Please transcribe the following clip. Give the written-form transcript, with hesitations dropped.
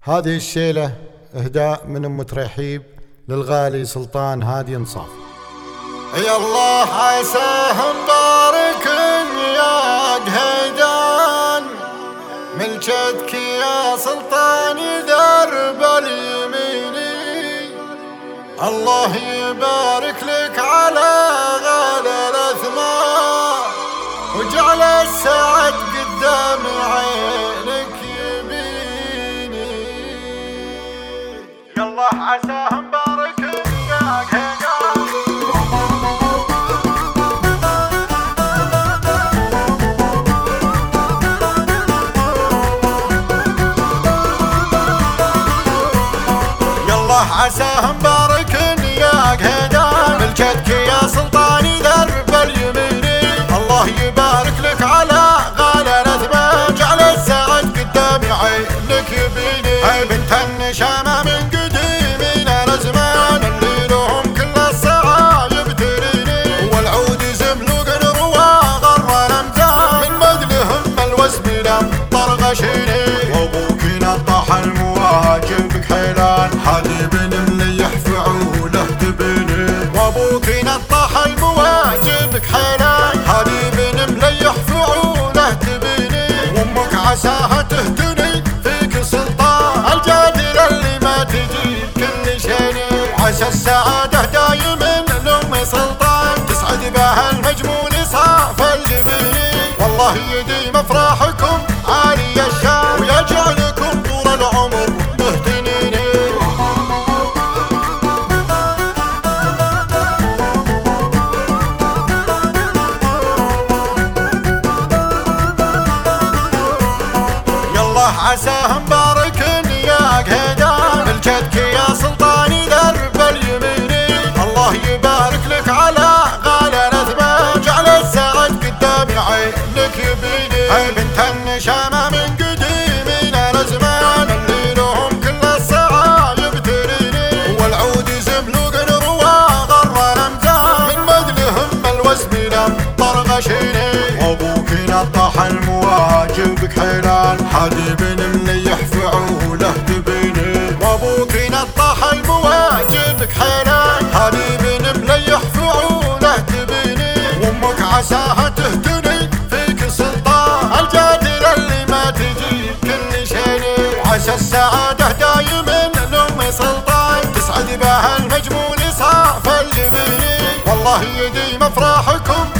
هذه الشيلة إهداء من أم ترحيب للغالي سلطان هادي انصاف. يا الله عساه مبارك يا قهيدان، ملجتك يا سلطان درب اليميني، الله يبارك لك على غالي الأثمار وجعل السعد قدام عينك يبيني. يا الله عساه مبارك يا قهيدان، عساه مبارك يا قهيدان، ملجتك يا سلطاني درب اليميني، الله يبارك لك على غالي الأثمان جعل السعد قدام عينك يبيني. هاي بنت النشامة من قديم الأزمان اللي لهم كل الصعايب تريني، والعود زملوق نروى غر الأمثال من مدلهم الوسم لم طرغشيني، وابوك نطح المواجب بحيلان حديب مليح فعوله تبيني، وابوك نطح المواجب حيلان حبيب مليح فعوله تبيني، وامك عساها تهتني فيك سلطان الجادل اللي ما تجيب كل شيء، وعسى السعاده دايما لام سلطان تسعد بها المجمول صاف الجبيني، والله يديم افراحكم عالي الشان ويجعلكم طول العمر مهتنين. عساه مبارك يا قهيدان، ملجتك يا سلطاني درب اليميني، الله يبارك لك على غالي الأثمان جعل السعد قدام عينك يبيني. هاي بنت النشامة من قديم الأزمان اللي لهم كل الصعايب تريني، والعود زملوق نروى غر الأمثال من مدلهم الوسم لم طرغشيني، وابوك نطح المواجب حيلان حديب مليح فعوله تبيني، وابوك نطح المواجب حيلان حبيب مليح فعوله تبيني، وامك عساها تهتني فيك سلطان الجادل اللي ما تجيب كل شيء، وعسى السعاده دايما لام سلطان تسعد بها المجمول صاف الجبيني، والله يديم افراحكم